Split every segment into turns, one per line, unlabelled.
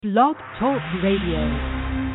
Blog Talk Radio.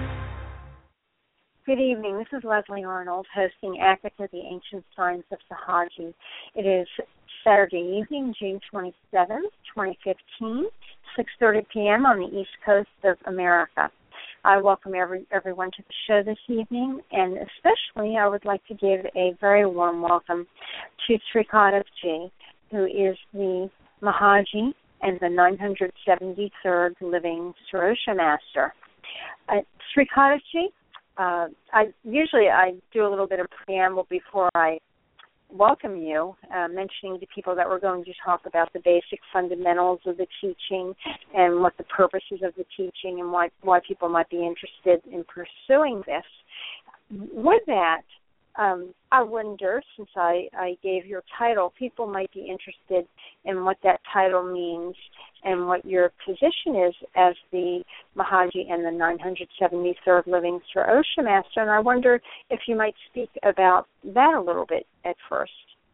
Good evening. This is Leslie Arnold hosting Akata, the Ancient Science of Sahaji. It is Saturday evening, June 27th, 2015, 6:30 p.m. on the East Coast of America. I welcome everyone to the show this evening, and especially I would like to give a very warm welcome to Srikadaji, who is the Mahaji and the 973rd living Sarosha Master. Srikadaji, I do a little bit of preamble before I welcome you, mentioning to people that we're going to talk about the basic fundamentals of the teaching and what the purposes of the teaching and why people might be interested in pursuing this. With that, I wonder, since I gave your title, people might be interested in what that title means and what your position is as the Mahaji and the 973rd living Sarosha Master. And I wonder if you might speak about that a little bit at first.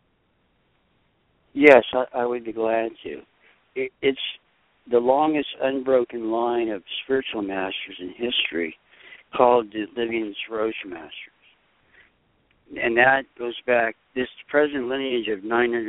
Yes, I would be glad to. It's the longest unbroken line of spiritual masters in history, called the living Sarosha Masters. And that goes back, this present lineage of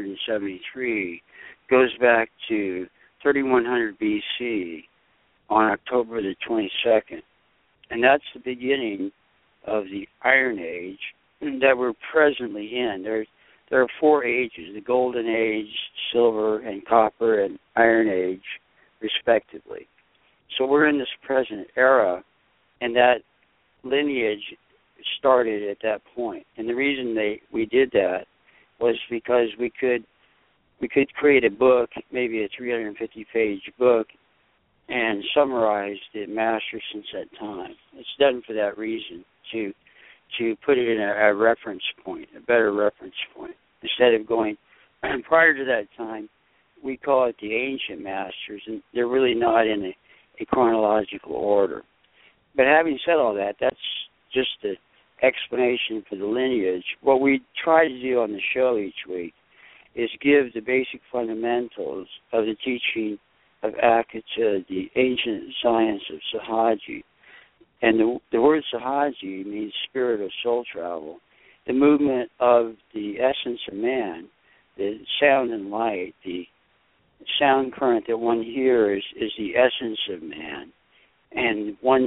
973 goes back to 3100 BC on October the 22nd. And that's the beginning of the Iron Age that we're presently in. There are four ages, the Golden Age, Silver and Copper, and Iron Age, respectively. So we're in this present era, and that lineage started at that point. And the reason we did that was because we could create a book, maybe a 350-page book, and summarize the master since that time. It's done for that reason, to put it in a reference point, a better reference point. Instead of going prior to that time, we call it the ancient masters, and they're really not in a chronological order. But having said all that, that's just the explanation for the lineage. What we try to do on the show each week is give the basic fundamentals of the teaching of Akata, the ancient science of Sahaji. And the word Sahaji means spirit of soul travel, the movement of the essence of man, the sound and light, the sound current that one hears is the essence of man. And once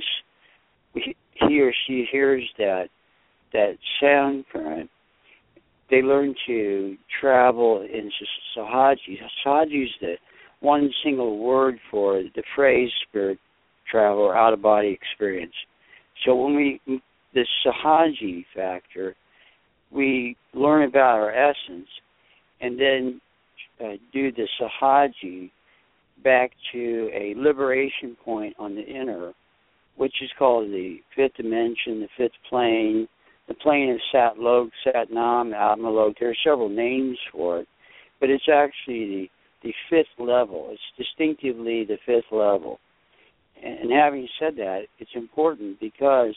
he or she hears that sound current, they learn to travel in Sahaji. Sahaji is the one single word for the phrase spirit travel or out-of-body experience. So when the Sahaji factor, we learn about our essence and then do the Sahaji back to a liberation point on the inner, which is called the fifth dimension, the fifth plane, the plane of Satlok, Satnam, Atmalok. There are several names for it, but it's actually the fifth level. It's distinctively the fifth level. And having said that, it's important because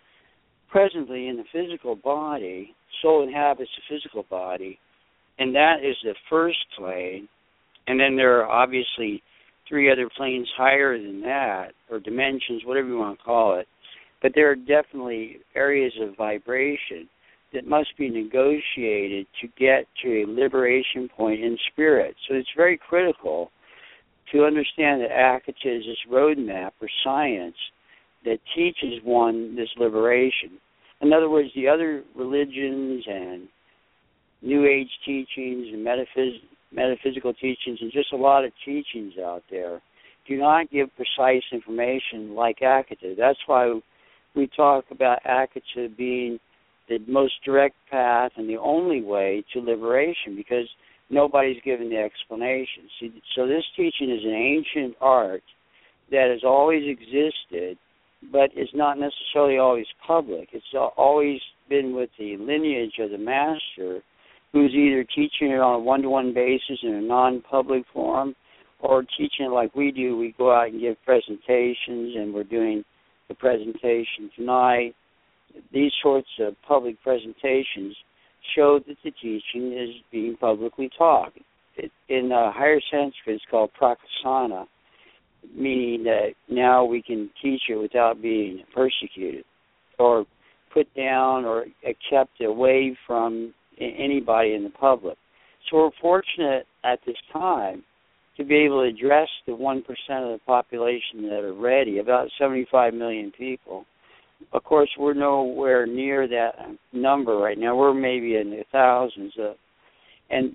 presently in the physical body, soul inhabits the physical body, and that is the first plane. And then there are obviously three other planes higher than that, or dimensions, whatever you want to call it. But there are definitely areas of vibration that must be negotiated to get to a liberation point in spirit. So it's very critical to understand that Akata is this roadmap or science that teaches one this liberation. In other words, the other religions and New Age teachings and metaphysical teachings and just a lot of teachings out there do not give precise information like Akata. That's why we talk about Akata being the most direct path and the only way to liberation, because nobody's given the explanation. See, so this teaching is an ancient art that has always existed, but is not necessarily always public. It's always been with the lineage of the master, who's either teaching it on a one-to-one basis in a non-public forum, or teaching it like we do. We go out and give presentations, and we're doing the presentation tonight. These sorts of public presentations show that the teaching is being publicly taught. In higher Sanskrit, it's called prakasana, meaning that now we can teach it without being persecuted or put down or kept away from anybody in the public. So we're fortunate at this time to be able to address the 1% of the population that are ready, about 75 million people. Of course, we're nowhere near that number right now. We're maybe in the thousands, and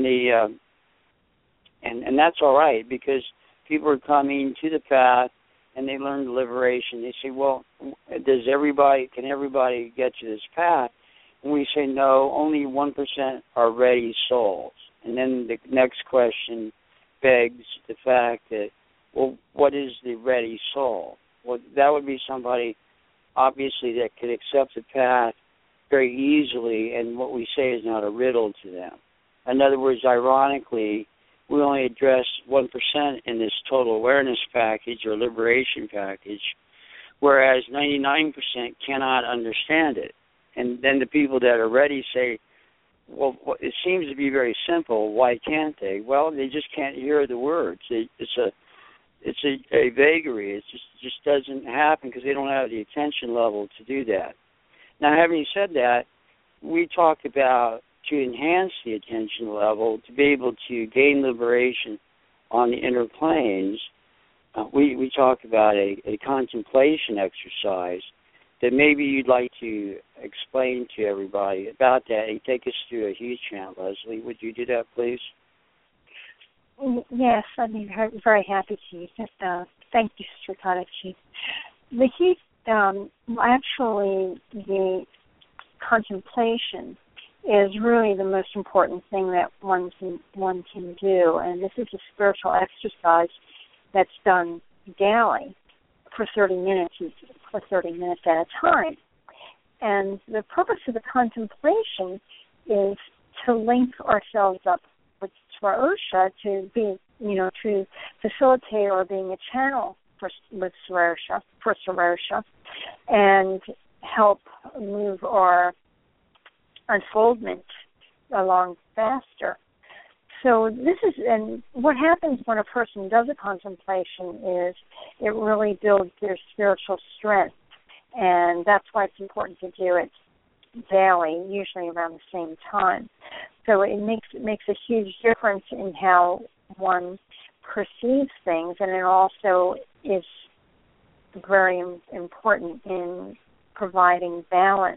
that's all right, because people are coming to the path and they learn the liberation. They say, well, can everybody get to this path? And we say, no, only 1% are ready souls. And then the next question begs the fact that, well, what is the ready soul? Well, that would be somebody, obviously, that could accept the path very easily, and what we say is not a riddle to them. In other words, ironically, we only address 1% in this total awareness package or liberation package, whereas 99% cannot understand it. And then the people that are ready say, well, it seems to be very simple. Why can't they? Well, they just can't hear the words. It's a vagary. It just doesn't happen because they don't have the attention level to do that. Now, having said that, we talk about to enhance the attention level, to be able to gain liberation on the inner planes. We talk about a contemplation exercise that maybe you'd like to explain to everybody about that and take us through a huge chant, Leslie. Would you do that, please?
Yes, I'd be very happy to. Thank you, Sister Kadachi. The heat, actually, the contemplation is really the most important thing that one can do, and this is a spiritual exercise that's done daily for 30 minutes at a time. And the purpose of the contemplation is to link ourselves up with Swarosha, to be, to facilitate or being a channel for Swarosha, and help move our unfoldment along faster. So and what happens when a person does a contemplation is it really builds their spiritual strength, and that's why it's important to do it daily, usually around the same time. So it makes a huge difference in how one perceives things, and it also is very important in providing balance.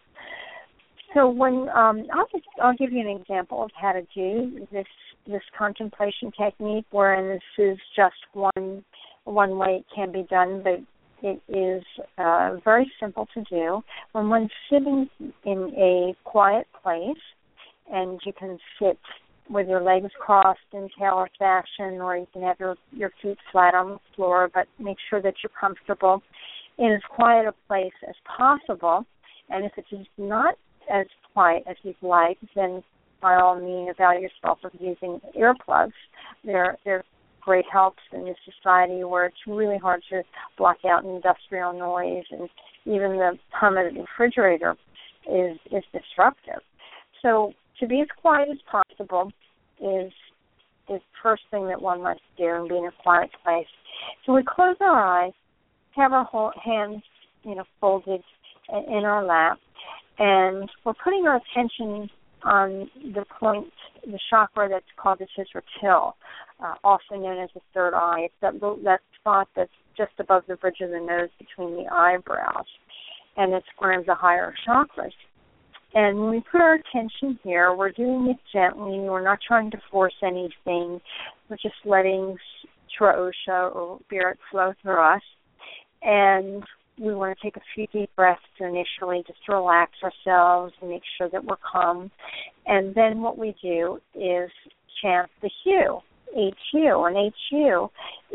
So when I'll give you an example of how to do this contemplation technique, wherein this is just one way it can be done, but it is very simple to do. When one's sitting in a quiet place, and you can sit with your legs crossed in tailor fashion, or you can have your feet flat on the floor, but make sure that you're comfortable in as quiet a place as possible. And if it is not as quiet as you'd like, then by all means avail yourself of using earplugs. They're great helps in this society where it's really hard to block out industrial noise, and even the hum of the refrigerator is disruptive. So to be as quiet as possible is the first thing that one must do, and be in a quiet place. So we close our eyes, have our hands folded in our lap, and we're putting our attention on the point, the chakra that's called the Sisratil, also known as the third eye. It's that spot that's just above the bridge of the nose between the eyebrows, and it's one of the higher chakras. And when we put our attention here, we're doing it gently. We're not trying to force anything. We're just letting Swarosha or spirit flow through us. And we want to take a few deep breaths initially just to relax ourselves and make sure that we're calm. And then what we do is chant the Hu, H-U. And H-U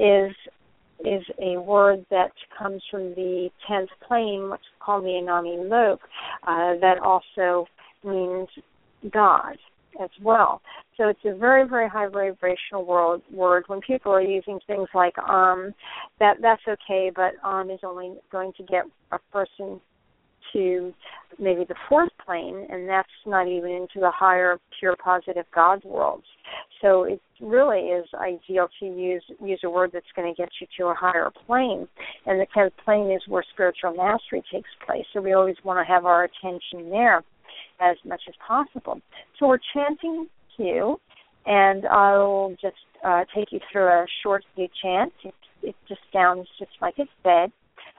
is a word that comes from the 10th plane, what's called the Anami Lok, that also means God as well. So it's a very, very high vibrational word. When people are using things like that's okay, but is only going to get a person to maybe the fourth plane, and that's not even into the higher, pure, positive God worlds. So it really is ideal to use a word that's going to get you to a higher plane, and the 10th plane is where spiritual mastery takes place. So we always want to have our attention there as much as possible. So we're chanting Q, and I'll just take you through a short Q chant. It just sounds just like it's said.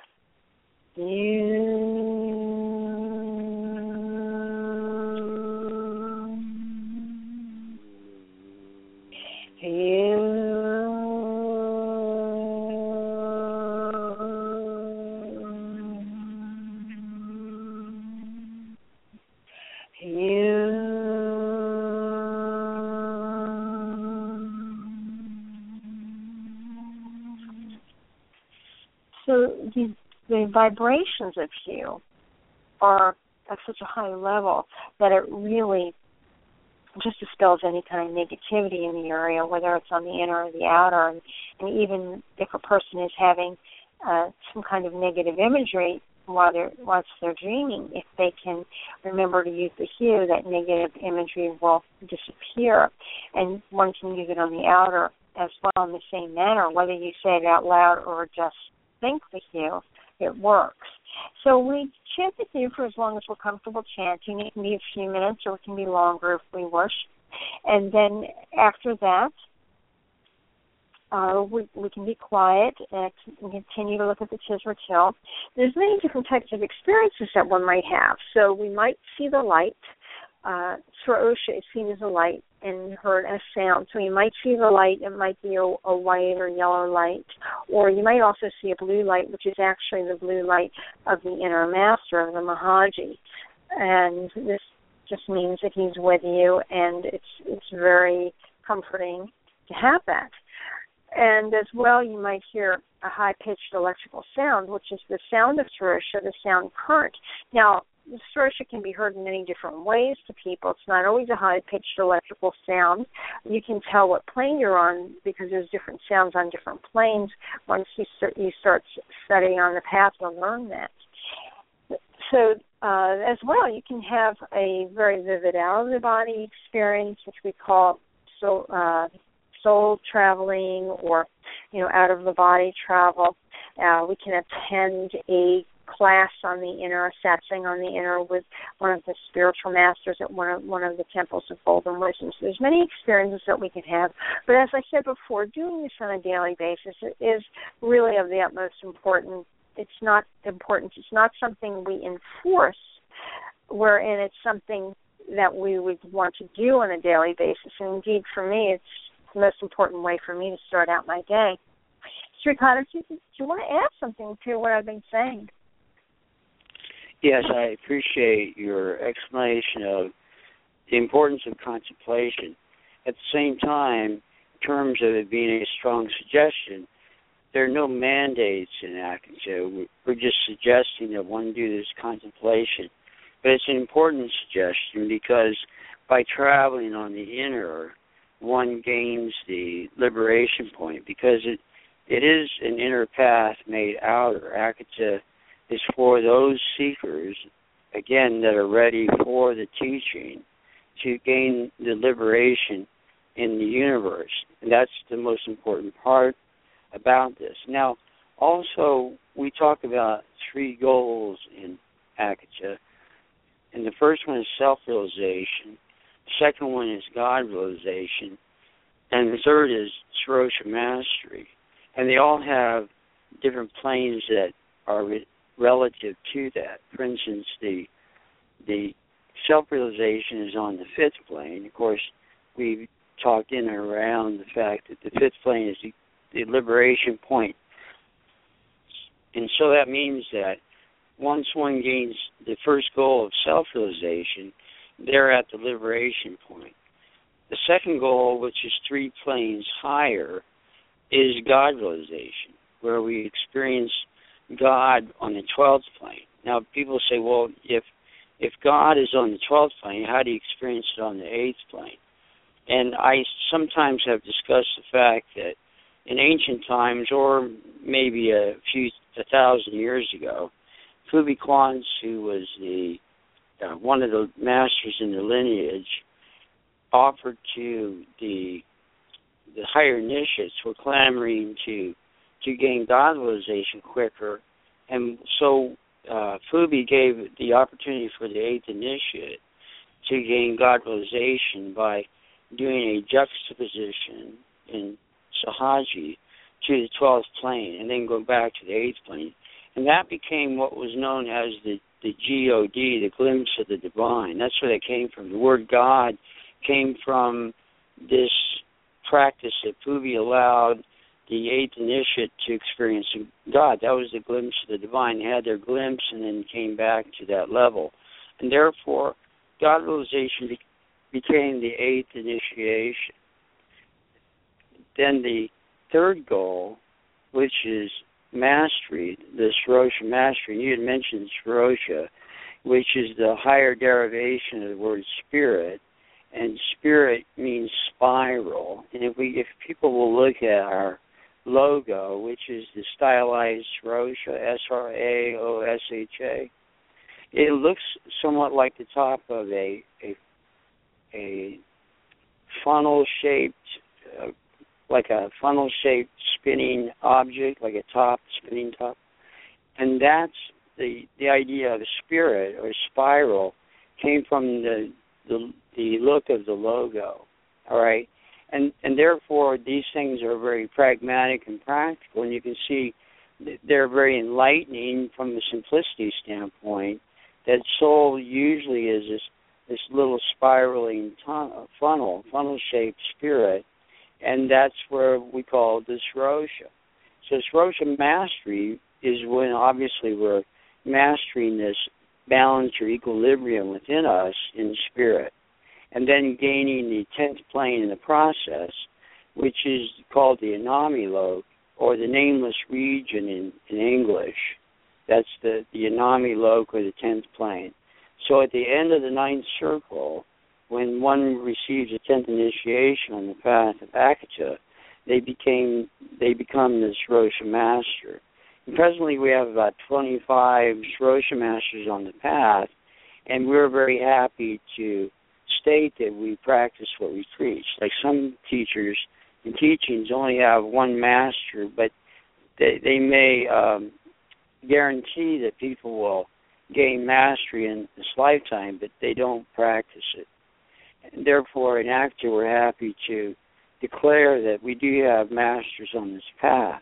So the vibrations of Q are at such a high level that it really just dispels any kind of negativity in the area, whether it's on the inner or the outer. And even if a person is having some kind of negative imagery whilst they're dreaming, if they can remember to use the hue, that negative imagery will disappear. And one can use it on the outer as well in the same manner, whether you say it out loud or just think the hue, it works. So we chant the hue for as long as we're comfortable chanting. It can be a few minutes or it can be longer if we wish. And then after that, we can be quiet and continue to look at the Tisrit Hill. There's many different types of experiences that one might have. So we might see the light. Srosha is seen as a light and heard as sound. So you might see the light. It might be a white or yellow light. Or you might also see a blue light, which is actually the blue light of the inner master, of the Mahaji. And this just means that he's with you, and it's very comforting to have that. And as well, you might hear a high-pitched electrical sound, which is the sound of Srosha, the sound current. Now, the Srosha can be heard in many different ways to people. It's not always a high-pitched electrical sound. You can tell what plane you're on because there's different sounds on different planes. Once you start studying on the path, you'll learn that. So as well, you can have a very vivid out-of-the-body experience, which we call soul traveling, or out-of-the-body travel. We can attend a class on the inner, a satsang on the inner with one of the spiritual masters at one of the temples of golden wisdom. So there's many experiences that we can have. But as I said before, doing this on a daily basis is really of the utmost importance. It's not important. It's not something we enforce, wherein it's something that we would want to do on a daily basis. And indeed, for me, it's the most important way for me to start out my day. Srikata, do you want to add something to what I've been saying?
Yes, I appreciate your explanation of the importance of contemplation. At the same time, in terms of it being a strong suggestion, there are no mandates in Akasha. We're just suggesting that one do this contemplation. But it's an important suggestion because by traveling on the inner, one gains the liberation point, because it is an inner path made outer. Akasha is for those seekers, again, that are ready for the teaching to gain the liberation in the universe. And that's the most important part about this. Now, also, we talk about three goals in Akasha. And the first one is self-realization. The second one is God-realization. And the third is Srosha mastery. And they all have different planes that are relative to that. For instance, the self-realization is on the fifth plane. Of course, we've talked in and around the fact that the fifth plane is the liberation point. And so that means that once one gains the first goal of self-realization, they're at the liberation point. The second goal, which is 3 planes higher, is God-realization, where we experience God on the 12th plane. Now, people say, well, if God is on the 12th plane, how do you experience it on the 8th plane? And I sometimes have discussed the fact that in ancient times, or maybe a 1,000 years ago, Fubi Kwans, who was the one of the masters in the lineage, offered to the higher initiates were clamoring to gain God realization quicker, and so Fubi gave the opportunity for the 8th initiate to gain God realization by doing a juxtaposition in Sahaji to the 12th plane and then go back to the 8th plane. And that became what was known as the GOD, the glimpse of the divine. That's where that came from. The word God came from this practice that Fubi allowed the 8th initiate to experience God. That was the glimpse of the divine. They had their glimpse and then came back to that level. And therefore, God realization became the 8th initiation. Then the third goal, which is mastery, the Srosha mastery. And you had mentioned Srosha, which is the higher derivation of the word spirit. And spirit means spiral. And if people will look at our logo, which is the stylized Srosha, Sraosha, it looks somewhat like the top of a funnel-shaped, like a funnel-shaped spinning object, like a top, spinning top. And that's the idea of a spirit or spiral came from the look of the logo, all right? And therefore, these things are very pragmatic and practical, and you can see they're very enlightening from the simplicity standpoint, that soul usually is this little spiraling funnel-shaped spirit, and that's where we call the Srosha. So Srosha mastery is when obviously we're mastering this balance or equilibrium within us in spirit, and then gaining the 10th plane in the process, which is called the Anami Lok, or the nameless region in English. That's the Anami Lok, or the 10th plane. So at the end of the 9th circle, when one receives a 10th initiation on the path of Akata, they become the Srosha master. And presently we have about 25 Srosha masters on the path, and we're very happy to state that we practice what we preach. Like some teachers and teachings only have one master, but they may guarantee that people will gain mastery in this lifetime, but they don't practice it. And therefore, in Akata, we're happy to declare that we do have masters on this path.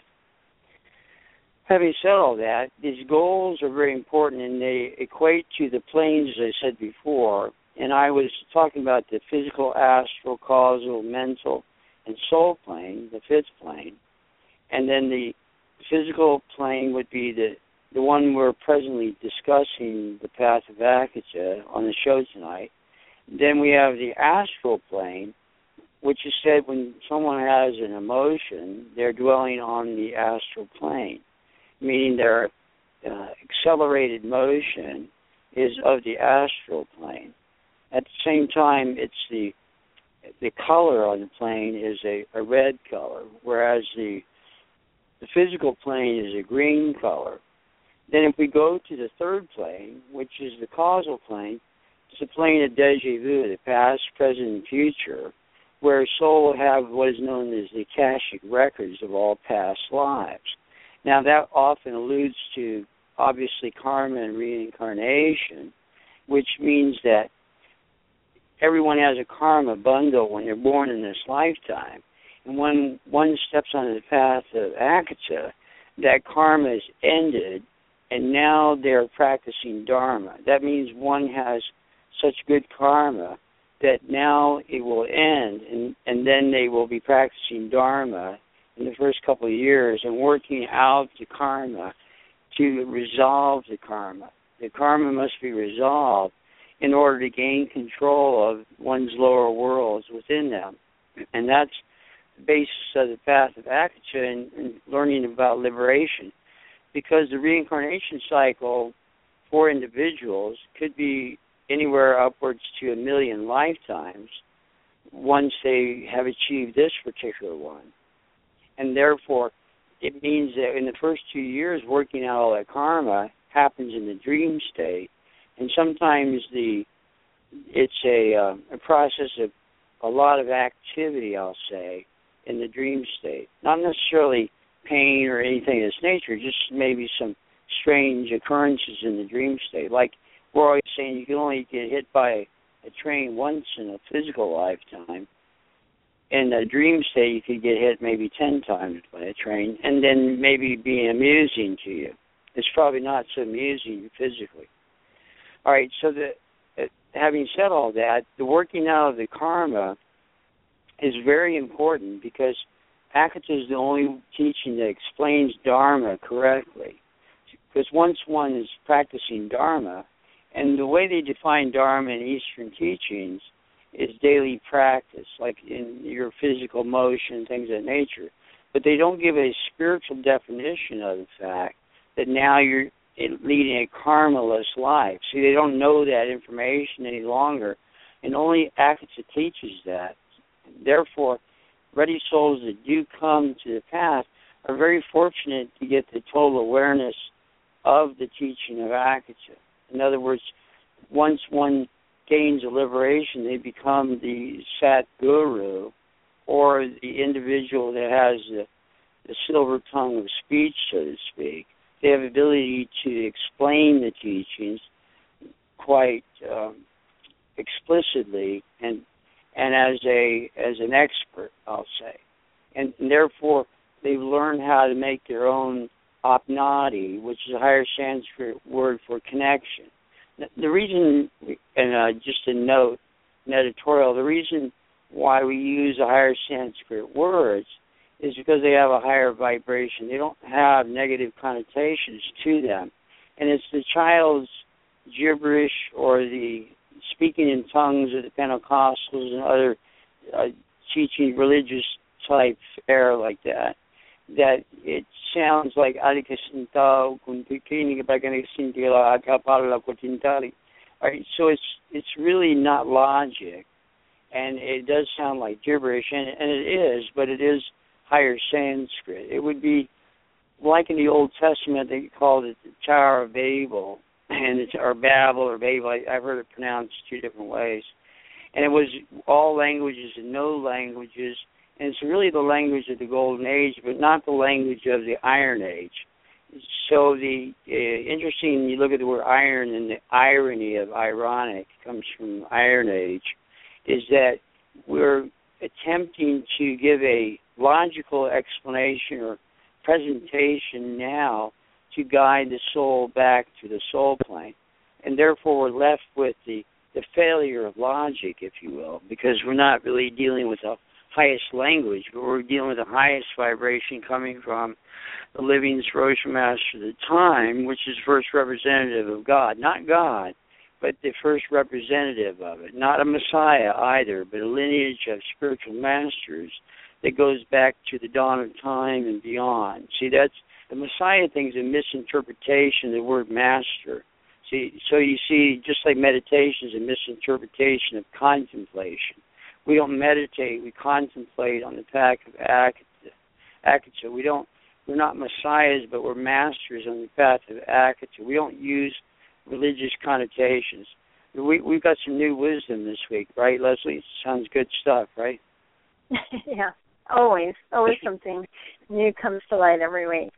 Having said all that, these goals are very important, and they equate to the planes, as I said before. And I was talking about the physical, astral, causal, mental, and soul plane, the 5th plane. And then the physical plane would be the one we're presently discussing, the path of Akata, on the show tonight. Then we have the astral plane, which is said when someone has an emotion, they're dwelling on the astral plane, meaning their accelerated motion is of the astral plane. At the same time, it's the color on the plane is a red color, whereas the physical plane is a green color. Then if we go to the 3rd plane, which is the causal plane, it's a plane of déjà vu, the past, present, and future, where soul will have what is known as the Akashic records of all past lives. Now that often alludes to, obviously, karma and reincarnation, which means that everyone has a karma bundle when they're born in this lifetime. And when one steps on the path of Akata, that karma is ended, and now they're practicing Dharma. That means one has such good karma that now it will end, and then they will be practicing Dharma in the first couple of years and working out the karma to resolve the karma. The karma must be resolved in order to gain control of one's lower worlds within them. And that's the basis of the path of Akata and learning about liberation. Because the reincarnation cycle for individuals could be anywhere upwards to 1 million lifetimes once they have achieved this particular one. And therefore, it means that in the first 2 years working out all that karma happens in the dream state, and sometimes it's a process of a lot of activity, I'll say, in the dream state. Not necessarily pain or anything of this nature, just maybe some strange occurrences in the dream state. Like we're always saying, you can only get hit by a train once in a physical lifetime. In a dream state, you could get hit maybe 10 times by a train, and then maybe be amusing to you. It's probably not so amusing physically. All right, so having said all that, the working out of the karma is very important because Akata is the only teaching that explains Dharma correctly. Because once one is practicing Dharma, and the way they define Dharma in Eastern teachings is daily practice, like in your physical motion, things of that nature. But they don't give a spiritual definition of the fact that now you're leading a karmaless life. See, they don't know that information any longer, and only Akata teaches that. Therefore, ready souls that do come to the path are very fortunate to get the total awareness of the teaching of Akata. In other words, once one gains a liberation, they become the Sat Guru, or the individual that has the silver tongue of speech, so to speak. They have the ability to explain the teachings quite explicitly and as an expert, I'll say. And therefore, they've learned how to make their own apnati, which is a higher Sanskrit word for connection. The reason, and just a note, an editorial, the reason why we use the higher Sanskrit words is because they have a higher vibration. They don't have negative connotations to them. And it's the child's gibberish or the speaking in tongues of the Pentecostals and other teaching religious type fare like that it sounds like Adikasinta Kuntikini Baganixintila Akapala Kotintali. Right, so it's really not logic, and it does sound like gibberish, and it is, but it is higher Sanskrit. It would be like in the Old Testament, they called it the Tower of Babel, or Babel or Babel. I've heard it pronounced two different ways. And it was all languages and no languages, and it's really the language of the Golden Age, but not the language of the Iron Age. So the interesting, you look at the word iron, and the irony of ironic comes from Iron Age, is that we're attempting to give a logical explanation or presentation now to guide the soul back to the soul plane. And therefore we're left with the failure of logic, if you will, because we're not really dealing with the highest language, but we're dealing with the highest vibration coming from the living spiritual master of the time, which is first representative of God. Not God, but the first representative of it. Not a Messiah either, but a lineage of spiritual masters that goes back to the dawn of time and beyond. See, that's the Messiah thing is a misinterpretation of the word master. See, so you see, just like meditation is a misinterpretation of contemplation. We don't meditate, we contemplate on the path of Akata. We're not messiahs, but we're masters on the path of Akata. We don't use religious connotations. We've got some new wisdom this week, right, Leslie? Sounds good stuff, right?
Yeah, always something new comes to light every week.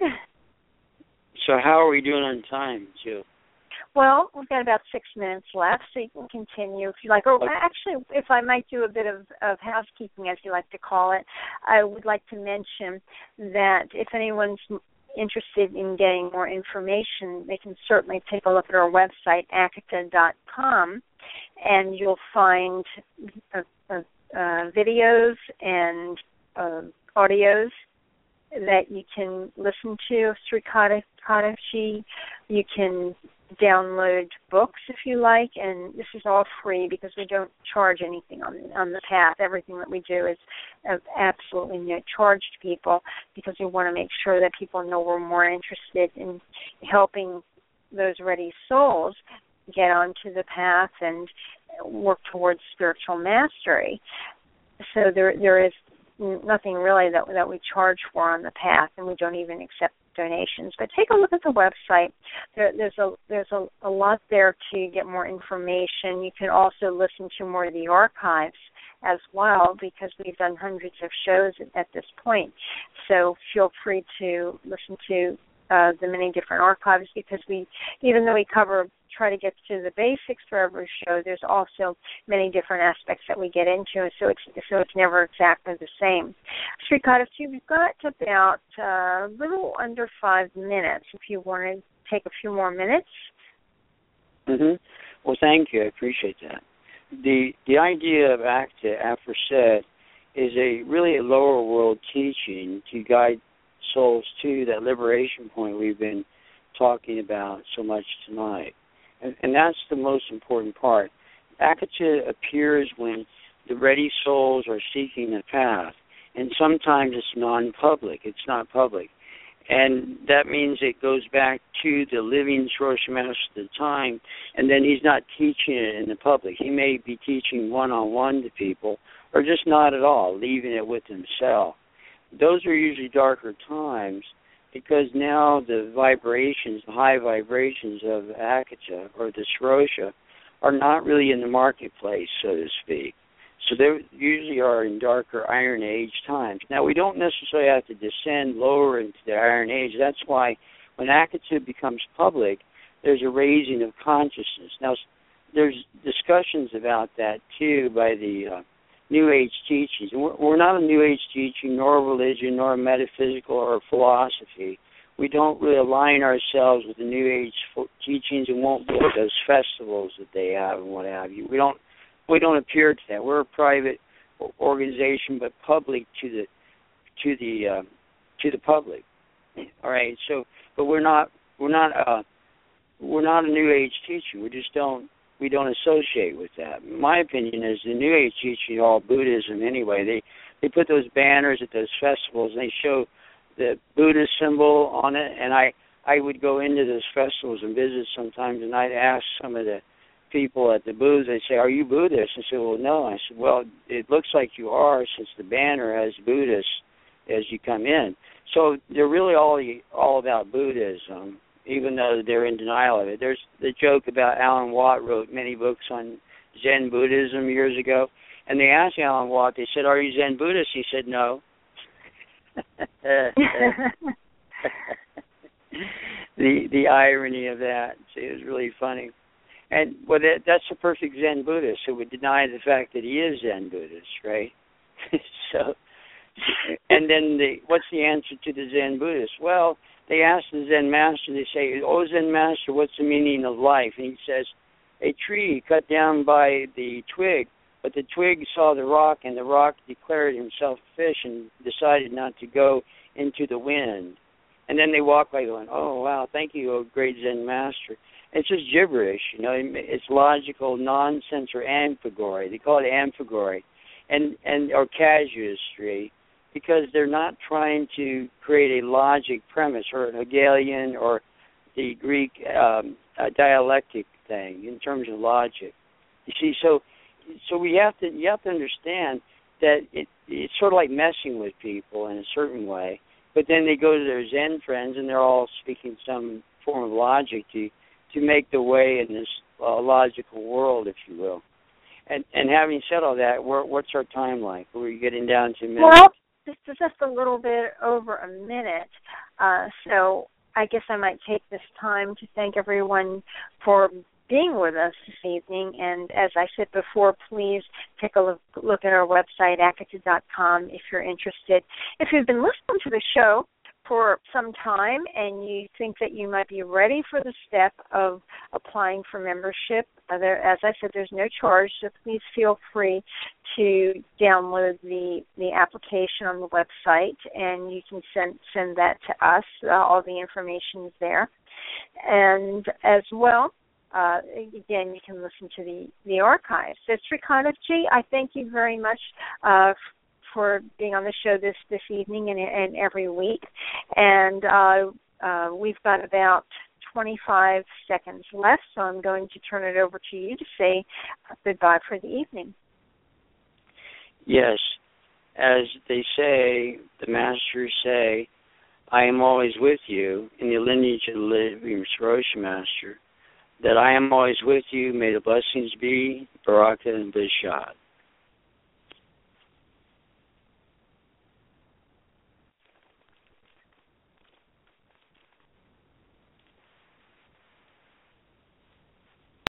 So how are we doing on time, Jill?
Well, we've got about 6 minutes left, so you can continue if you like. Or actually, if I might do a bit of housekeeping, as you like to call it, I would like to mention that if anyone's interested in getting more information, they can certainly take a look at our website, akata.com, and you'll find videos and audios that you can listen to of Sri Kadashi. You can download books if you like, and this is all free because we don't charge anything on the path. Everything that we do is absolutely no charge to people because we want to make sure that people know we're more interested in helping those ready souls get onto the path and work towards spiritual mastery. So there is nothing really that we charge for on the path, and we don't even accept donations. But take a look at the website. There's a lot there to get more information. You can also listen to more of the archives as well, because we've done hundreds of shows at this point. So feel free to listen to the many different archives, because even though we try to get to the basics for every show, there's also many different aspects that we get into, and so it's never exactly the same. Srikant, we've got about a little under 5 minutes. If you want to take a few more minutes.
Well, thank you. I appreciate that. The idea of ACTA, aforesaid, is really a lower world teaching to guide souls to that liberation point we've been talking about so much tonight. And that's the most important part. ACTA appears when the ready souls are seeking the path, and sometimes it's non-public. It's not public. And that means it goes back to the living Sorosha Master at the time, and then he's not teaching it in the public. He may be teaching one-on-one to people, or just not at all, leaving it with himself. Those are usually darker times, because now the vibrations, the high vibrations of Akata or the Sorosha are not really in the marketplace, so to speak. So they usually are in darker Iron Age times. Now, we don't necessarily have to descend lower into the Iron Age. That's why when Akata becomes public, there's a raising of consciousness. Now, there's discussions about that, too, by the New Age teachings. We're not a New Age teaching, nor a religion, nor a metaphysical or philosophy. We don't really align ourselves with the New Age teachings, and won't go to those festivals that they have and what have you. We don't appear to that. We're a private organization, but public to the public. All right. So, but we're not a New Age teaching. We don't associate with that. My opinion is the New Age teaching all Buddhism anyway. They put those banners at those festivals, and they show the Buddha symbol on it. And I would go into those festivals and visit sometimes, and I'd ask some of the people at the booths, they'd say, "Are you Buddhist?" I said, "Well, no." I said, "Well, it looks like you are, since the banner has Buddhist as you come in." So they're really all about Buddhism, even though they're in denial of it. There's the joke about Alan Watt wrote many books on Zen Buddhism years ago, and they asked Alan Watt, they said, "Are you Zen Buddhist?" He said, "No." The irony of that, see, it was really funny. And that's a perfect Zen Buddhist who would deny the fact that he is Zen Buddhist, right? So, and then what's the answer to the Zen Buddhist? Well, they ask the Zen master, they say, "Oh, Zen master, what's the meaning of life?" And he says, "A tree cut down by the twig, but the twig saw the rock, and the rock declared himself a fish and decided not to go into the wind." And then they walk by going, "Oh, wow, thank you, oh great Zen master." It's just gibberish, It's logical nonsense, or amphigory. They call it amphigory, and or casuistry, because they're not trying to create a logic premise or an Hegelian or the Greek dialectic thing in terms of logic. You see, so you have to understand that it's sort of like messing with people in a certain way. But then they go to their Zen friends, and they're all speaking some form of logic to make the way in this logical world, if you will. And having said all that, what's our time like? Are we getting down to minutes?
Well, this is just a little bit over a minute. So I guess I might take this time to thank everyone for being with us this evening. And as I said before, please take a look at our website, akata.com, if you're interested. If you've been listening to the show for some time and you think that you might be ready for the step of applying for membership, as I said, there's no charge, so please feel free to download the application on the website, and you can send that to us. All the information is there. And as well, again, you can listen to the archives. So, Srikant, I thank you very much for being on the show this evening and every week. And we've got about 25 seconds left, so I'm going to turn it over to you to say goodbye for the evening.
Yes. As they say, the masters say, I am always with you in the lineage of the living Rosh Master, that I am always with you. May the blessings be, Baraka and Bishad.